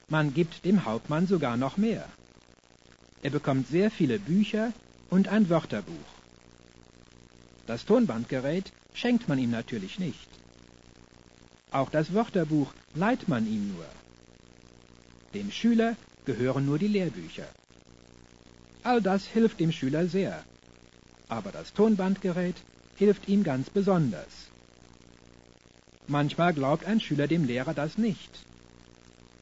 Man gibt dem Hauptmann sogar noch mehr. Er bekommt sehr viele Bücher und ein Wörterbuch. Das Tonbandgerät schenkt man ihm natürlich nicht. Auch das Wörterbuch leiht man ihm nur. Dem Schüler gehören nur die Lehrbücher. All das hilft dem Schüler sehr. Aber das Tonbandgerät hilft ihm ganz besonders. Manchmal glaubt ein Schüler dem Lehrer das nicht.